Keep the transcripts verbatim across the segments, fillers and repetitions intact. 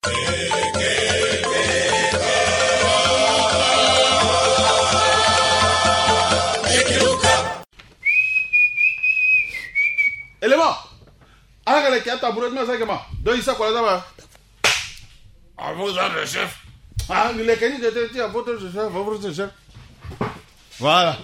Élément. Ah, les quatre tabourettes, mais c'est comment? Donc, il s'est quoi là-bas? À vous, le chef. Ah, les canis de tête, à votre chef, à votre chef. Voilà.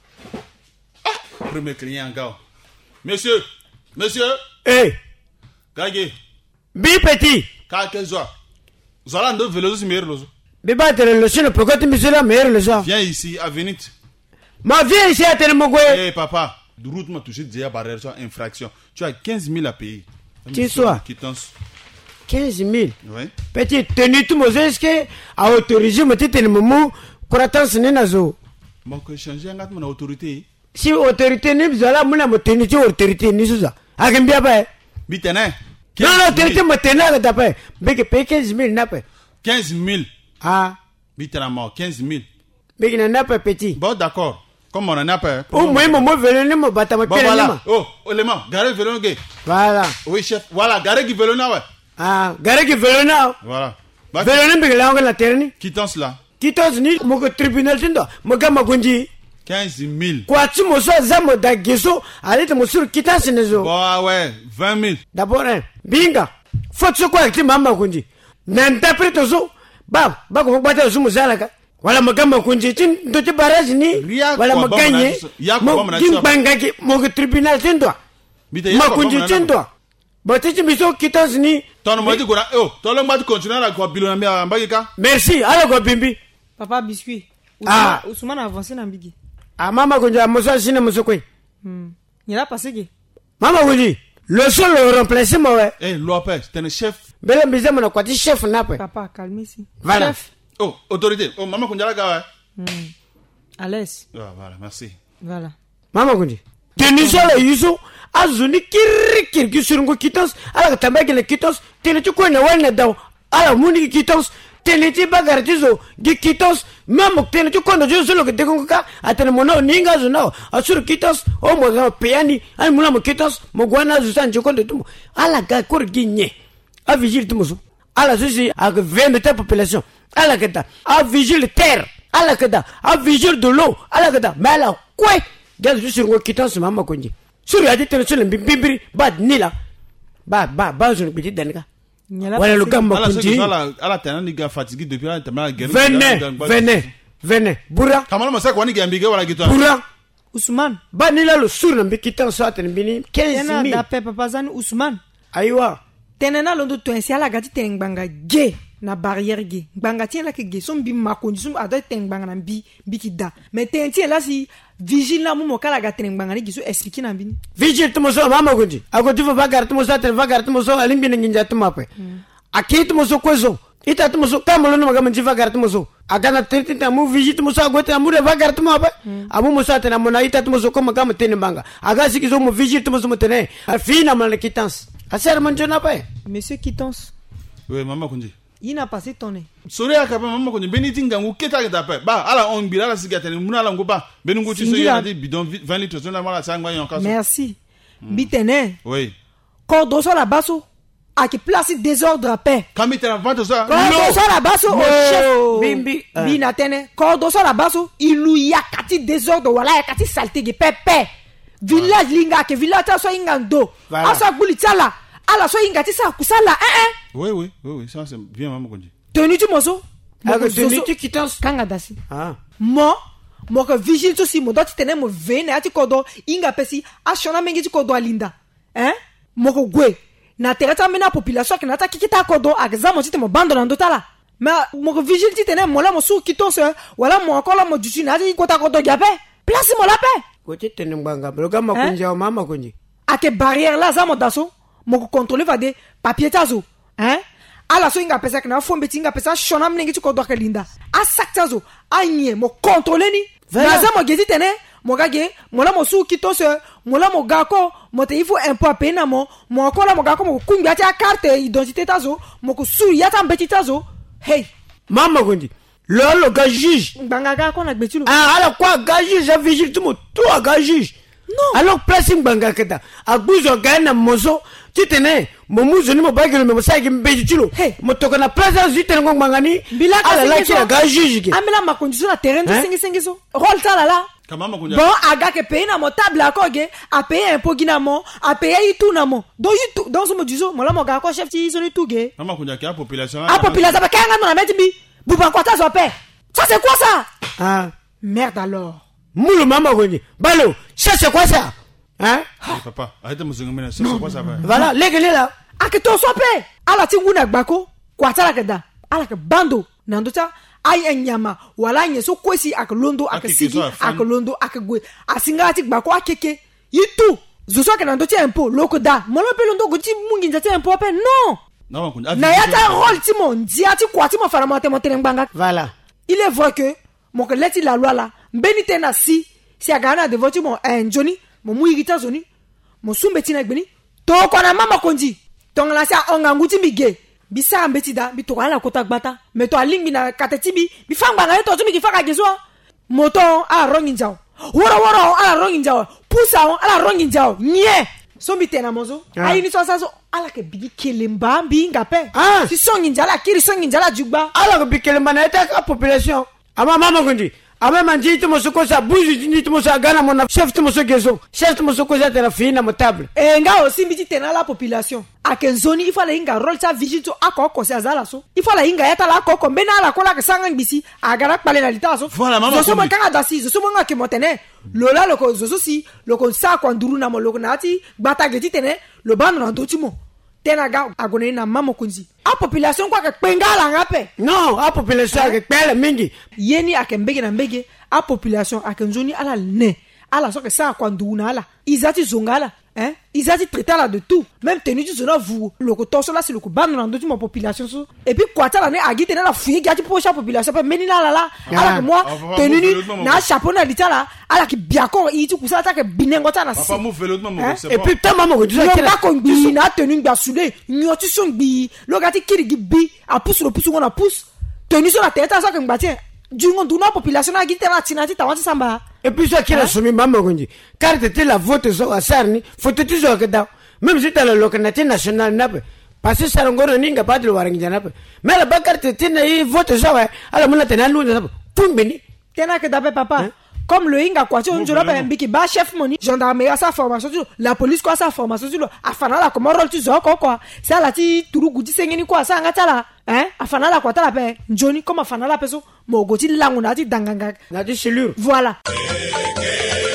Ah, premier client encore. Monsieur, monsieur. Eh. Gagé. Bi petit. Kake zoa. Zola ndo velozo si meilleur lozo. Biba tere le chien pourquoi tu me dis la meilleure leçon? Viens ici, à Vénite. Ma viens ici à tere mogwe. Eh papa, de route m'a touché déjà barrière sur infraction. Tu as quinze mille à payer. Tu sois. Quittance. quinze mille. Oui. Petit tenu tu moses que a autorisé me tete momo koratans ne nazo. Mon que changer un gars mon autorité. Si autorité ne bizala muna mo tenu tu autorité ni suza. Agambia ba. Bitene. Non non autorité mo tena da pa. Beke paye quinze mille na pa. quinze mille. Ah. Bitene mort quinze mille. Beke na na pa petit. Bon d'accord. Comme on en a pas. Au moins mo velone mo bata mo pele voilà. Oh, élément, garé velone gay. Voilà. Oui chef. Voilà, garé qui velone ouais. Ah, garé qui velone. Voilà. Velone beke la on la terni. Quittance là. Quittance ni mo ko tribunal tindo. Mo gama gunji. quinze mille. Quoi tu mo so zamo da geso, allez mo sur quittance nezo. Bon ouais, vingt mille. D'abord hein, binga. Faut ce quoi que mama gunji. N'interprète zo. Ba, ba ko bata zo mo zalaka. Wala magama kunji tin do ti barrage ni wala maganye mo gimbanga ki mo ke tribunal tindo ma kunji tindo bote ti miso quittance ni ton mo di gora oh ton lo ma di continuer la ko bilo na mbagika merci ala ko bimbi papa biscuit ah Ousmane avancé na mbigi ah mama kunji amoso sine moso kwe hmm ira passé ke mama kunji le seul le remplacer moi ouais eh Lopez c'est un chef bele mbize mo na kwati chef na pe papa calmez-vous voilà chef. Oh, autorité. Oh, maman Kunjala gawa. Hmm. À l'aise. Ah, voilà, merci. Voilà. Maman Kunji. Tenisa la yuso azuni kiri kiri kisurungo quittance ala tambaki le quittance tene tu kone wana daw ala muni quittance tene ti bagartizo gi quittance même tene tu kone jo solo ke dekonga atene mona ninga zo naw asur quittance o mo ga peyani ay mula mo quittance mo gwana zo san jo konde tumo ala ga kor ginye a vigile tumo ala ceci a vingt de ta population ala kata a vigile terre ala kata a vigile de l'eau ala kata mais ala quoi gel sur ngo quittance mama konji sur ya tete sur le bimbiri bad nila ba ba ba sur petit denga wala le gamba konji ala ala tena ni ga fatigué depuis la tena guerre venez venez venez bura kamala masa ko ni gambige wala gitwa bura Ousmane ba nila le sur le quittance soit bini quinze mille na papa pazani Ousmane aywa tenena londo to ensi ala gati tengbanga ge na barrière ge banga tien la ke ge som bi makonji som ado tengbanga na bi bikida mais tenti la si vigile na mo kala gati tengbanga ni giso expliquer na bini vigile to so mama konji ako tu va gar to so tel va gar to so alimbi na nginja to mape akit to so kwezo ita to so kamolo no magama nji va gar to so agana tenti ta mu vigile to so agote amu va gar to mape amu mo sa tena mo na ita to so ko magama tenembanga aga siki so mo vigile to so mo tene afina mal quittance aser manjona pa monsieur quittance oui maman konji il n'a passé tonné sori aka pa maman konji beniti ngangu keta keta pa ba ala on bila la sigatene muna la ngoba benungu ti so yana di bidon vingt litres na mala sangwa yon kaso merci bitene oui cordon sur la basso à qui place désordre à paix kami tena vingt ça cordon sur la basso au chef bimbi bina tene cordon sur la basso il lui yakati désordre wala yakati saleté ge pepe village linga ke village ta so ingando asa bulitala ala so ingati sa kusala eh eh oui oui oui oui ça c'est bien maman konji tenu tu mozo aga tenu tu quittance kanga dasi ah mo mo ka vigile to si mo doti tene mo vene ati kodo inga pesi ashona mengi ti kodo alinda eh mo ko gwe na tereta mena population ke na ta kikita kodo agza ti mo bando na ndotala mais mo ko vigile ti tene mo la mo su quittance wala mo akola mo dusi na ti kota kodo jape place mo la paix kote tene mbanga bloga makunja o mama konji ake barrière la za mo daso mo ko contrôler va de papier tazo hein ala so inga pesa kana fombe tinga pesa shona mnengi ti ko do kelinda a saktazo anye mo contrôler ni na za mo gezi tene mo gage mo la mo su kito se mo la mo gako mo te ifu un peu pena mo mo ko la mo gako mo kungi ati a carte identité tazo mo ko su yata mbeti tazo hey mama konji lolo ga juge banga ga ko na gbetulu ah ala quoi ga juge a vigile tu mo toi ga juge non alors place banga keta abuzo ga na mozo ti tene mo muzo ni mo bagelo mo sai kimbeji chulo mo toka na plaza zitene ngong mangani bila ala la ki ga juge ki amela ma condition na terrain de sengi sengi so rol tala la bon aga ke paye na mo table akoge a paye un po ginamo a paye itu namo do itu dans so mo dizo mo la mo ga ko chef ti so ni tuge mama kunya ki a population a population ba kanga na meti bi buban kwata so paye ça c'est quoi ça ah merde alors moulou mama konji balo ça c'est quoi ça hein papa arrête mo zingomena ça c'est quoi ça va voilà legele la aketo so paye ala ti nguna gbako kwata la keda ala ke bando nando ta ay enyama wala nyeso kwesi aklondo akasigi aklondo akagwe asingati gbako akeke yitu zoso ke nando ti impo loko da molo pe londo go ti mungi nzati impo pe non non na yata rôle ti mon dia ti kwati mo fara mo te mo tengbanga voilà il est vrai que mon que leti la loi là mbeni tena si si agana de votu mon enjoni mo muirita zoni mo sumbeti na gbeni to kona mama konji tongla sia onganguti mige bisa mbeti da bi to ala kota gbata me to alingi na katetibi bi fanga na to tumi ki faka gezo moto a rongi njao woro woro ala rongi njao pusa ala rongi njao nye so mi tena mozo ayi ni so sa so ala ke bigi kelemba bi ngape ah si songi njala kiri songi njala jugba ala ke bigi kelemba na eta ka population ama mama konji ama manji to mosoko sa buzi ni to mosa gana mona chef to moso gezo chef to moso ko za tena fina mo table e nga aussi mbiti tena la population akenzoni il fallait inga role sa vigile to akoko se azala so il fallait inga yata la akoko mbena la kola ke sanga ngisi agara pale na lita so voilà mama zo so mo kanga dasi zo so mo ngake motene lola loko zo so si loko sa kwa nduru na mo loko nati gbata geti tene lo bando na ndoti mo tena ga agone na mama kunzi a population kwa ke pengala ngape non a population ke pele mingi yeni akembege na mbege a population akenzoni ala ne ala so ke sa kwa nduna ala izati zongala hein izati traiter là de tout même tenu du zona vous le torso là c'est le coup ban dans toute ma population so et puis quoi ta la ne agi tena la fouiller gati pour chaque population pe meni la la la ala ke moi tenu na chapeau na lita la ala ki biako itu kusala ta ke binengo ta na papa mo velo mo c'est et puis ta maman ko tu sais pas qu'on bi na tenu ngba soudé nyoti son bi lo gati kiri gi bi a pousse le pousse on a pousse tenu sur la tête ça ke ngba tien dungo duna population agi tena tinati tawati samba et puis ça qui la soumis maman konji carte te la vote so asarni foto tu zo kada même si tu as le localité national nape parce que ça ngoro ninga pas de warangi nape mais la carte te na i vote so wa ala muna tena lu nape pumbeni tena que dape papa comme le inga kwa tu njoro ba mbiki ba chef moni gendarmerie à sa formation la police quoi sa formation afana la comment rôle tu zo quoi quoi ça la ti turugu ti sengeni quoi ça ngata la hein afana la kwa ta la pe njoni comme afana la peso mo goti langu na ti danganga na ti silure voilà.